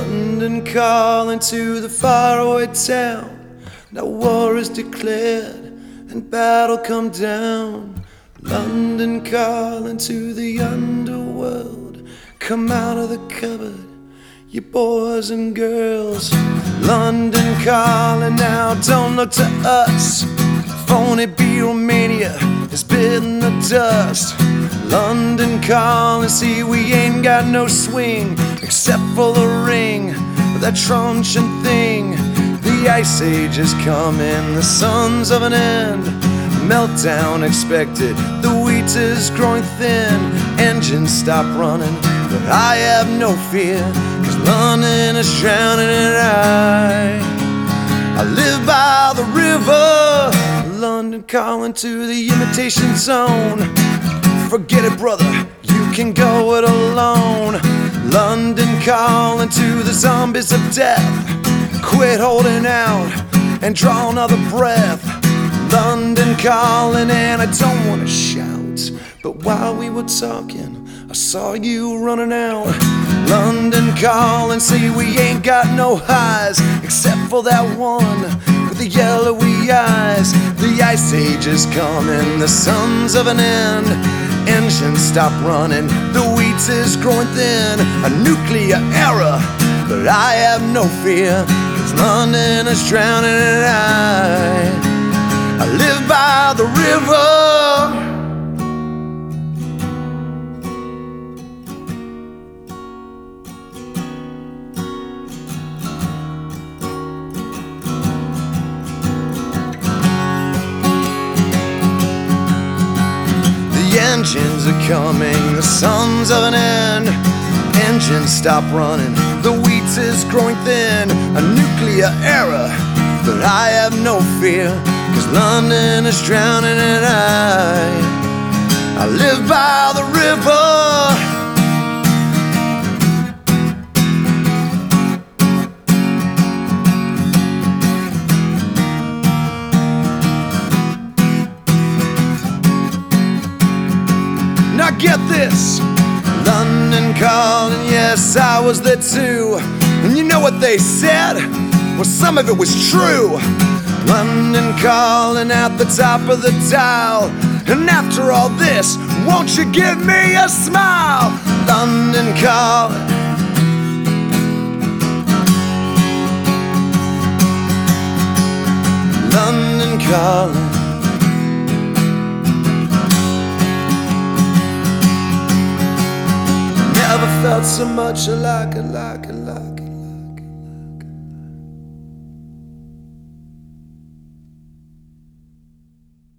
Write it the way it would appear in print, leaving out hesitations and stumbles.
London calling to the faraway town. Now war is declared and battle come down. London calling to the underworld. Come out of the cupboard, you boys and girls. London calling now, don't look to us. Phony Beatlemania is bitten the dust. London calling, see we ain't got no swing except for the ring of that truncheon thing. The ice age is coming, the sons of an end. Meltdown expected, the wheat is growing thin. Engines stop running, but I have no fear, 'cause London is drowning and I live by the river. London calling to the imitation zone. Forget it, brother, you can go it alone. London calling to the zombies of death. Quit holding out and draw another breath. London calling, and I don't want to shout, but while we were talking, I saw you running out. London calling, see we ain't got no highs except for that one with the yellowy eyes. The ice age is coming, the sons of an end. Engines stop running, the wheat is growing thin. A nuclear era, but I have no fear, 'cause London is drowning and I live by the river. The engines are coming, the sons of an end. Engines stop running, the wheat is growing thin. A nuclear era, but I have no fear, 'cause London is drowning and I live by the river. Now get this, London calling, yes, I was there too. And you know what they said? Well, some of it was true. London calling at the top of the dial. And after all this, won't you give me a smile? London calling. London calling. Never felt so much like